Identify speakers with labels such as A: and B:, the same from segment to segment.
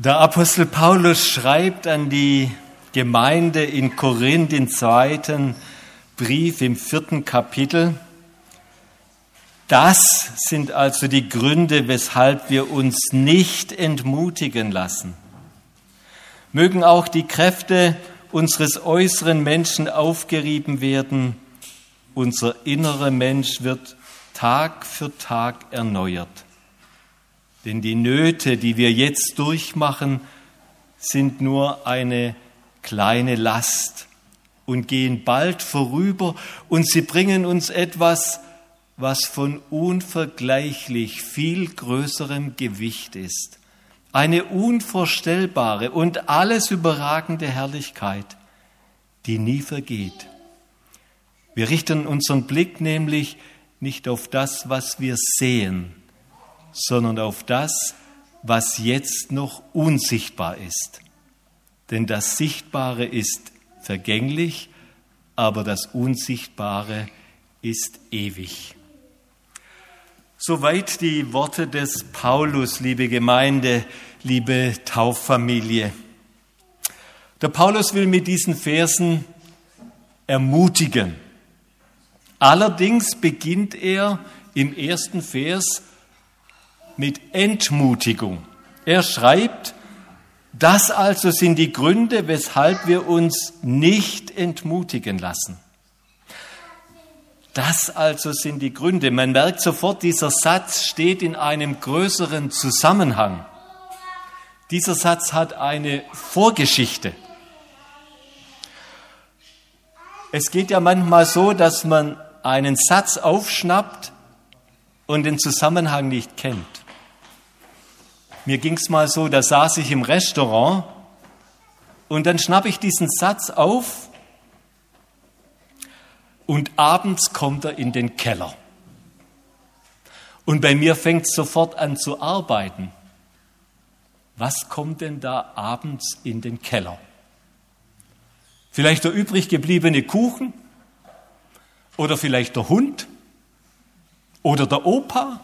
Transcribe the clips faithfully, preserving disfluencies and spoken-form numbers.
A: Der Apostel Paulus schreibt an die Gemeinde in Korinth im zweiten Brief im vierten Kapitel: Das sind also die Gründe, weshalb wir uns nicht entmutigen lassen. Mögen auch die Kräfte unseres äußeren Menschen aufgerieben werden, unser innerer Mensch wird Tag für Tag erneuert. Denn die Nöte, die wir jetzt durchmachen, sind nur eine kleine Last und gehen bald vorüber, und sie bringen uns etwas, was von unvergleichlich viel größerem Gewicht ist. Eine unvorstellbare und alles überragende Herrlichkeit, die nie vergeht. Wir richten unseren Blick nämlich nicht auf das, was wir sehen, sondern auf das, was jetzt noch unsichtbar ist. Denn das Sichtbare ist vergänglich, aber das Unsichtbare ist ewig. Soweit die Worte des Paulus, liebe Gemeinde, liebe Tauffamilie. Der Paulus will mit diesen Versen ermutigen. Allerdings beginnt er im ersten Vers mit Entmutigung. Er schreibt: Das also sind die Gründe, weshalb wir uns nicht entmutigen lassen. Das also sind die Gründe. Man merkt sofort, dieser Satz steht in einem größeren Zusammenhang. Dieser Satz hat eine Vorgeschichte. Es geht ja manchmal so, dass man einen Satz aufschnappt und den Zusammenhang nicht kennt. Mir ging es mal so, da saß ich im Restaurant und dann schnappe ich diesen Satz auf und abends kommt er in den Keller. Und bei mir fängt es sofort an zu arbeiten. Was kommt denn da abends in den Keller? Vielleicht der übrig gebliebene Kuchen? Oder vielleicht der Hund? Oder der Opa?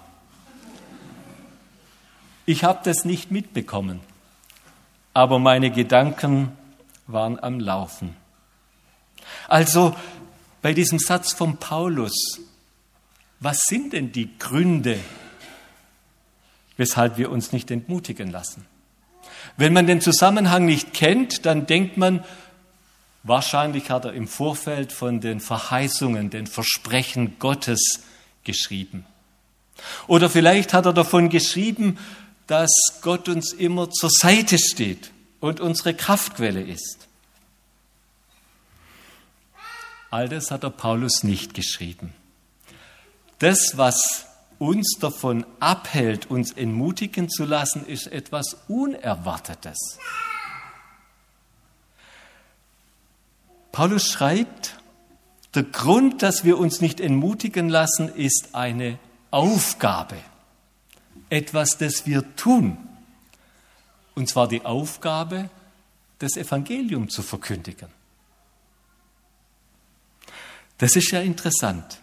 A: Ich habe das nicht mitbekommen, aber meine Gedanken waren am Laufen. Also bei diesem Satz von Paulus, was sind denn die Gründe, weshalb wir uns nicht entmutigen lassen? Wenn man den Zusammenhang nicht kennt, dann denkt man, wahrscheinlich hat er im Vorfeld von den Verheißungen, den Versprechen Gottes geschrieben. Oder vielleicht hat er davon geschrieben, dass Gott uns immer zur Seite steht und unsere Kraftquelle ist. All das hat der Paulus nicht geschrieben. Das, was uns davon abhält, uns entmutigen zu lassen, ist etwas Unerwartetes. Paulus schreibt, der Grund, dass wir uns nicht entmutigen lassen, ist eine Aufgabe. Etwas, das wir tun. Und zwar die Aufgabe, das Evangelium zu verkündigen. Das ist ja interessant.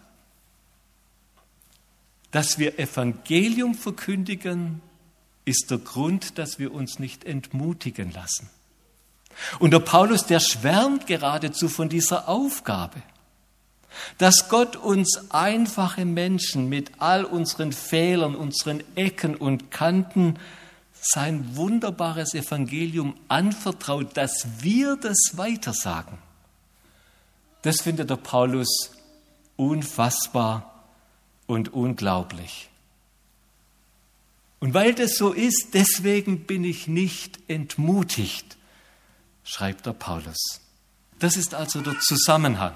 A: Dass wir Evangelium verkündigen, ist der Grund, dass wir uns nicht entmutigen lassen. Und der Paulus, der schwärmt geradezu von dieser Aufgabe, dass Gott uns einfache Menschen mit all unseren Fehlern, unseren Ecken und Kanten sein wunderbares Evangelium anvertraut, dass wir das weitersagen. Das findet der Paulus unfassbar und unglaublich. Und weil das so ist, deswegen bin ich nicht entmutigt, schreibt der Paulus. Das ist also der Zusammenhang.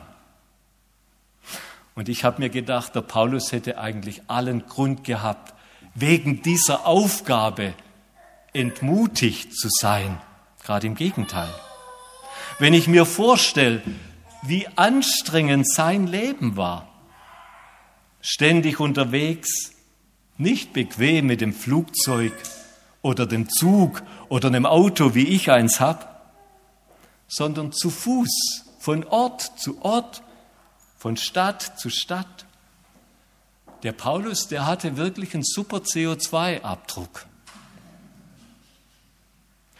A: Und ich habe mir gedacht, der Paulus hätte eigentlich allen Grund gehabt, wegen dieser Aufgabe entmutigt zu sein. Gerade im Gegenteil. Wenn ich mir vorstelle, wie anstrengend sein Leben war, ständig unterwegs, nicht bequem mit dem Flugzeug oder dem Zug oder einem Auto, wie ich eins habe, sondern zu Fuß, von Ort zu Ort, von Stadt zu Stadt. Der Paulus, der hatte wirklich einen super C O zwei Abdruck.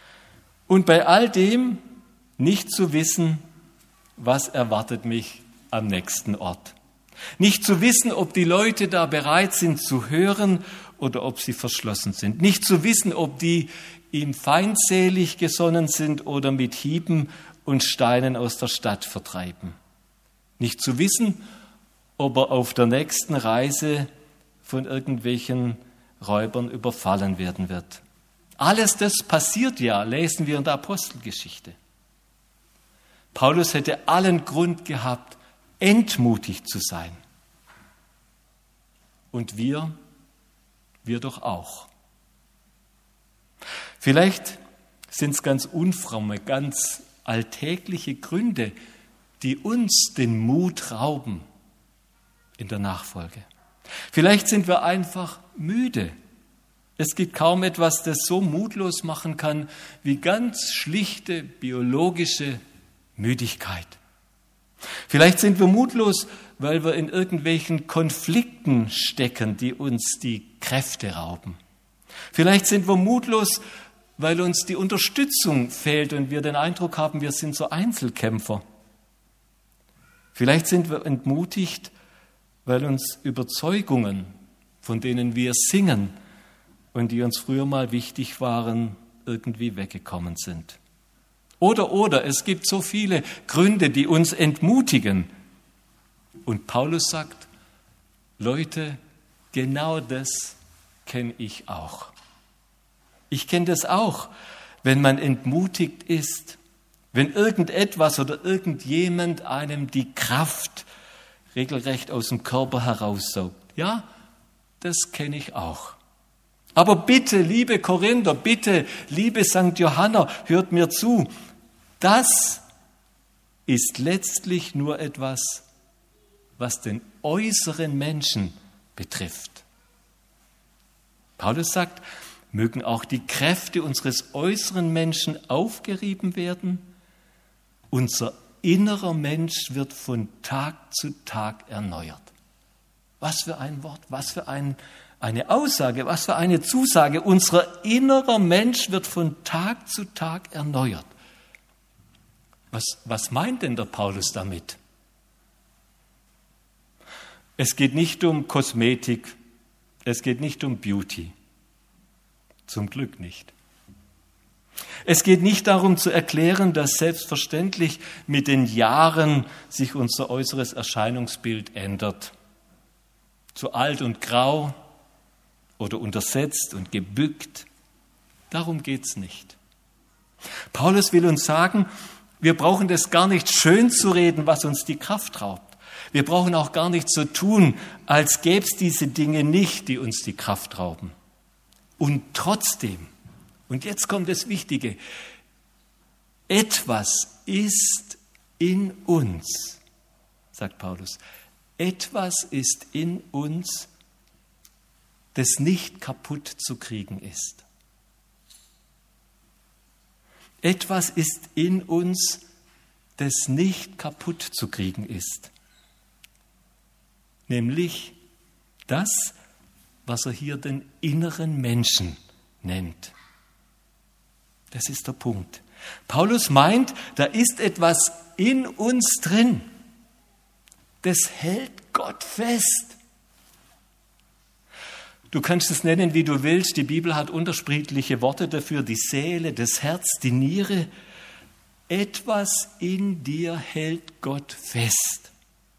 A: Und bei all dem nicht zu wissen, was erwartet mich am nächsten Ort. Nicht zu wissen, ob die Leute da bereit sind zu hören oder ob sie verschlossen sind. Nicht zu wissen, ob die ihm feindselig gesonnen sind oder mit Hieben und Steinen aus der Stadt vertreiben. Nicht zu wissen, ob er auf der nächsten Reise von irgendwelchen Räubern überfallen werden wird. Alles das passiert ja, lesen wir in der Apostelgeschichte. Paulus hätte allen Grund gehabt, entmutigt zu sein. Und wir, wir doch auch. Vielleicht sind es ganz unfromme, ganz alltägliche Gründe, die uns den Mut rauben in der Nachfolge. Vielleicht sind wir einfach müde. Es gibt kaum etwas, das so mutlos machen kann wie ganz schlichte biologische Müdigkeit. Vielleicht sind wir mutlos, weil wir in irgendwelchen Konflikten stecken, die uns die Kräfte rauben. Vielleicht sind wir mutlos, weil uns die Unterstützung fehlt und wir den Eindruck haben, wir sind so Einzelkämpfer. Vielleicht sind wir entmutigt, weil uns Überzeugungen, von denen wir singen und die uns früher mal wichtig waren, irgendwie weggekommen sind. Oder, oder, es gibt so viele Gründe, die uns entmutigen. Und Paulus sagt, Leute, genau das kenne ich auch. Ich kenne das auch, wenn man entmutigt ist, wenn irgendetwas oder irgendjemand einem die Kraft regelrecht aus dem Körper heraussaugt. Ja, das kenne ich auch. Aber bitte, liebe Korinther, bitte, liebe Sankt Johanna, hört mir zu. Das ist letztlich nur etwas, was den äußeren Menschen betrifft. Paulus sagt, mögen auch die Kräfte unseres äußeren Menschen aufgerieben werden. Unser innerer Mensch wird von Tag zu Tag erneuert. Was für ein Wort, was für ein, eine Aussage, was für eine Zusage. Unser innerer Mensch wird von Tag zu Tag erneuert. Was, was meint denn der Paulus damit? Es geht nicht um Kosmetik, es geht nicht um Beauty. Zum Glück nicht. Es geht nicht darum zu erklären, dass selbstverständlich mit den Jahren sich unser äußeres Erscheinungsbild ändert. Zu alt und grau oder untersetzt und gebückt. Darum geht es nicht. Paulus will uns sagen, wir brauchen das gar nicht schön zu reden, was uns die Kraft raubt. Wir brauchen auch gar nicht so tun, als gäbe es diese Dinge nicht, die uns die Kraft rauben. Und trotzdem, und jetzt kommt das Wichtige, etwas ist in uns, sagt Paulus, etwas ist in uns, das nicht kaputt zu kriegen ist. Etwas ist in uns, das nicht kaputt zu kriegen ist. Nämlich das, was er hier den inneren Menschen nennt. Das ist der Punkt. Paulus meint, da ist etwas in uns drin, das hält Gott fest. Du kannst es nennen, wie du willst. Die Bibel hat unterschiedliche Worte dafür. Die Seele, das Herz, die Niere. Etwas in dir hält Gott fest.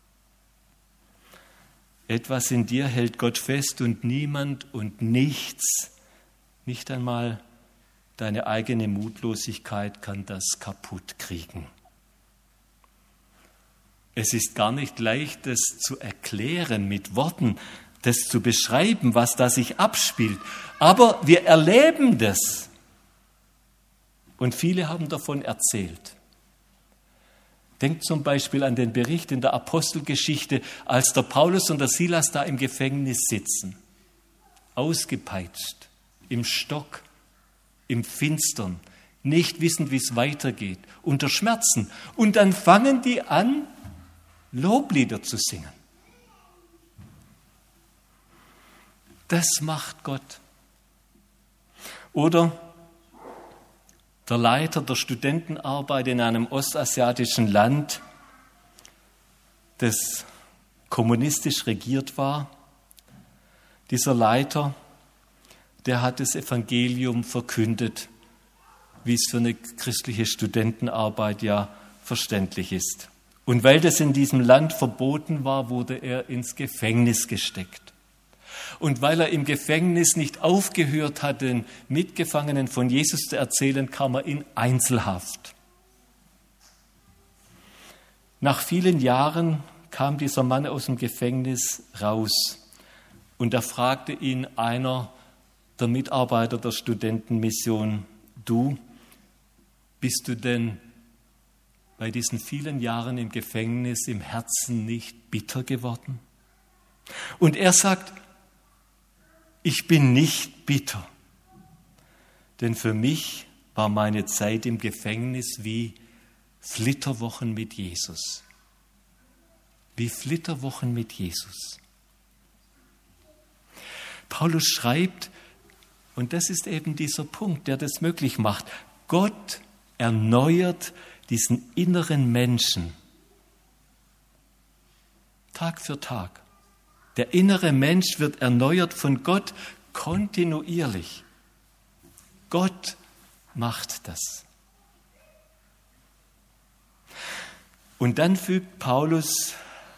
A: Etwas in dir hält Gott fest und niemand und nichts, nicht einmal deine eigene Mutlosigkeit kann das kaputt kriegen. Es ist gar nicht leicht, das zu erklären mit Worten, das zu beschreiben, was da sich abspielt. Aber wir erleben das. Und viele haben davon erzählt. Denkt zum Beispiel an den Bericht in der Apostelgeschichte, als der Paulus und der Silas da im Gefängnis sitzen. Ausgepeitscht, im Stock, im Finstern, nicht wissend, wie es weitergeht, unter Schmerzen. Und dann fangen die an, Loblieder zu singen. Das macht Gott. Oder der Leiter der Studentenarbeit in einem ostasiatischen Land, das kommunistisch regiert war. Dieser Leiter, der hat das Evangelium verkündet, wie es für eine christliche Studentenarbeit ja verständlich ist. Und weil das in diesem Land verboten war, wurde er ins Gefängnis gesteckt. Und weil er im Gefängnis nicht aufgehört hat, den Mitgefangenen von Jesus zu erzählen, kam er in Einzelhaft. Nach vielen Jahren kam dieser Mann aus dem Gefängnis raus und da fragte ihn einer der Mitarbeiter der Studentenmission: Du, bist du denn bei diesen vielen Jahren im Gefängnis im Herzen nicht bitter geworden? Und er sagt: Ich bin nicht bitter, denn für mich war meine Zeit im Gefängnis wie Flitterwochen mit Jesus. Wie Flitterwochen mit Jesus. Paulus schreibt, und das ist eben dieser Punkt, der das möglich macht: Gott erneuert diesen inneren Menschen Tag für Tag. Der innere Mensch wird erneuert von Gott kontinuierlich. Gott macht das. Und dann fügt Paulus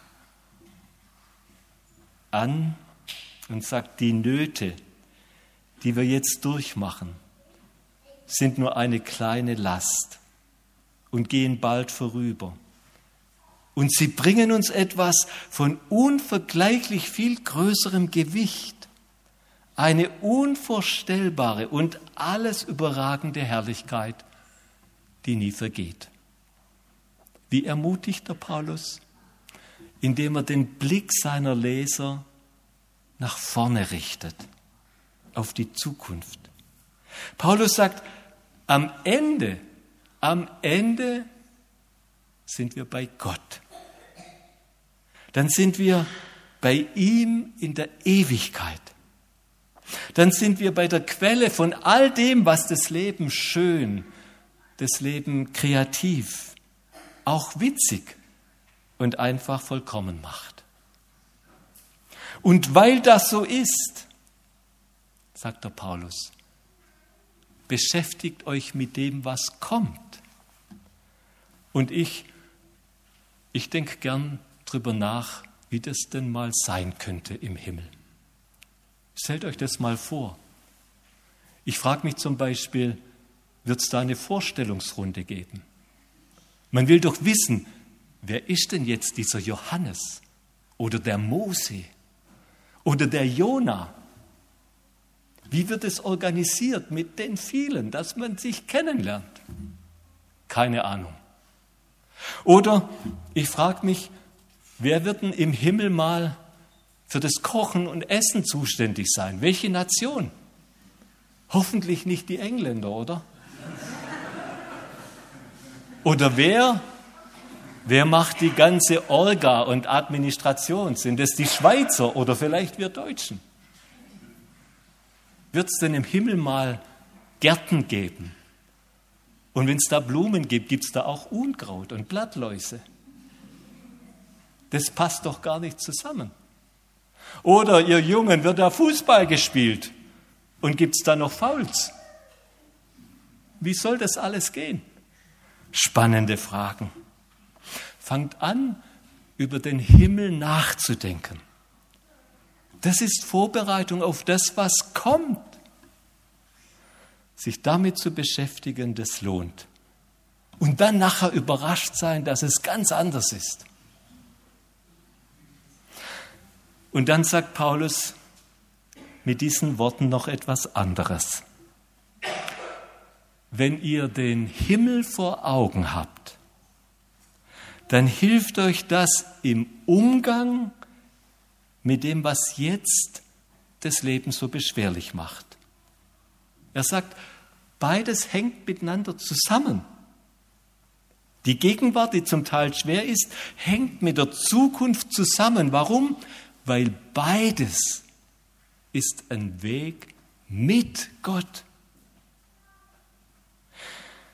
A: an und sagt, die Nöte, die wir jetzt durchmachen, sind nur eine kleine Last und gehen bald vorüber. Und sie bringen uns etwas von unvergleichlich viel größerem Gewicht, eine unvorstellbare und alles überragende Herrlichkeit, die nie vergeht. Wie ermutigt der Paulus? Indem er den Blick seiner Leser nach vorne richtet, auf die Zukunft. Paulus sagt, am Ende, am Ende sind wir bei Gott. Dann sind wir bei ihm in der Ewigkeit. Dann sind wir bei der Quelle von all dem, was das Leben schön, das Leben kreativ, auch witzig und einfach vollkommen macht. Und weil das so ist, sagt der Paulus, beschäftigt euch mit dem, was kommt. Und ich, ich denke gern drüber nach, wie das denn mal sein könnte im Himmel. Stellt euch das mal vor. Ich frage mich zum Beispiel, wird es da eine Vorstellungsrunde geben? Man will doch wissen, wer ist denn jetzt dieser Johannes oder der Mose oder der Jona? Wie wird es organisiert mit den vielen, dass man sich kennenlernt? Keine Ahnung. Oder ich frage mich, wer wird denn im Himmel mal für das Kochen und Essen zuständig sein? Welche Nation? Hoffentlich nicht die Engländer, oder? Oder wer, wer macht die ganze Orga und Administration? Sind es die Schweizer oder vielleicht wir Deutschen? Wird es denn im Himmel mal Gärten geben? Und wenn es da Blumen gibt, gibt es da auch Unkraut und Blattläuse. Das passt doch gar nicht zusammen. Oder ihr Jungen, wird da Fußball gespielt und gibt es da noch Fouls? Wie soll das alles gehen? Spannende Fragen. Fangt an, über den Himmel nachzudenken. Das ist Vorbereitung auf das, was kommt. Sich damit zu beschäftigen, das lohnt. Und dann nachher überrascht sein, dass es ganz anders ist. Und dann sagt Paulus mit diesen Worten noch etwas anderes. Wenn ihr den Himmel vor Augen habt, dann hilft euch das im Umgang mit dem, was jetzt das Leben so beschwerlich macht. Er sagt, beides hängt miteinander zusammen. Die Gegenwart, die zum Teil schwer ist, hängt mit der Zukunft zusammen. Warum? Weil beides ist ein Weg mit Gott.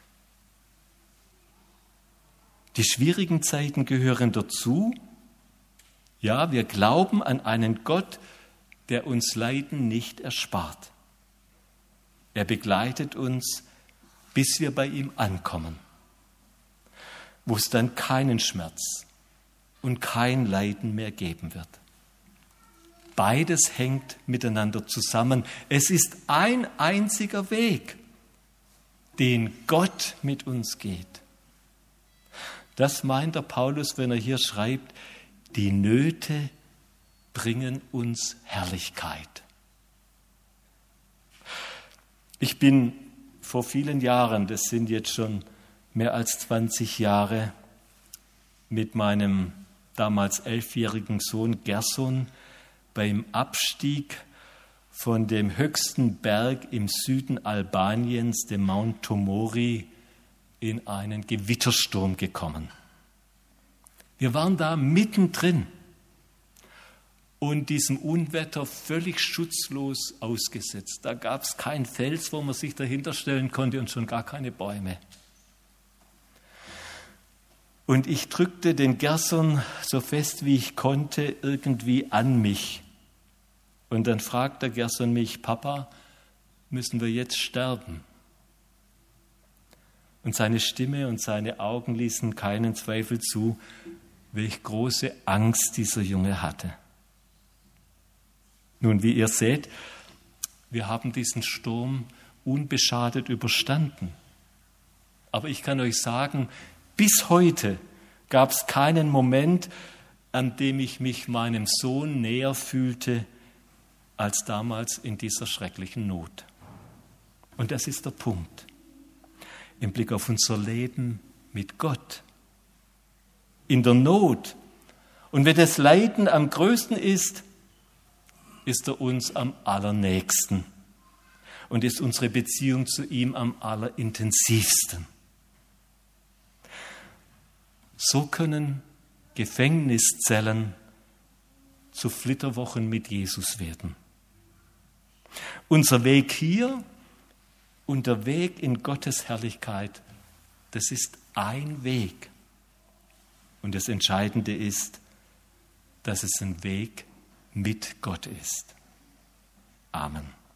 A: Die schwierigen Zeiten gehören dazu. Ja, wir glauben an einen Gott, der uns Leiden nicht erspart. Er begleitet uns, bis wir bei ihm ankommen, wo es dann keinen Schmerz und kein Leiden mehr geben wird. Beides hängt miteinander zusammen. Es ist ein einziger Weg, den Gott mit uns geht. Das meint der Paulus, wenn er hier schreibt, die Nöte bringen uns Herrlichkeit. Ich bin vor vielen Jahren, das sind jetzt schon mehr als zwanzig Jahre, mit meinem damals elfjährigen Sohn Gerson beim Abstieg von dem höchsten Berg im Süden Albaniens, dem Mount Tomori, in einen Gewittersturm gekommen. Wir waren da mittendrin und diesem Unwetter völlig schutzlos ausgesetzt. Da gab es keinen Fels, wo man sich dahinter stellen konnte und schon gar keine Bäume. Und ich drückte den Gerson so fest wie ich konnte irgendwie an mich. Und dann fragt der Gerson mich, Papa, müssen wir jetzt sterben? Und seine Stimme und seine Augen ließen keinen Zweifel zu, welch große Angst dieser Junge hatte. Nun, wie ihr seht, wir haben diesen Sturm unbeschadet überstanden. Aber ich kann euch sagen, bis heute gab es keinen Moment, an dem ich mich meinem Sohn näher fühlte, als damals in dieser schrecklichen Not. Und das ist der Punkt. Im Blick auf unser Leben mit Gott. In der Not. Und wenn das Leiden am größten ist, ist er uns am allernächsten. Und ist unsere Beziehung zu ihm am allerintensivsten. So können Gefängniszellen zu Flitterwochen mit Jesus werden. Unser Weg hier und der Weg in Gottes Herrlichkeit, das ist ein Weg. Und das Entscheidende ist, dass es ein Weg mit Gott ist. Amen.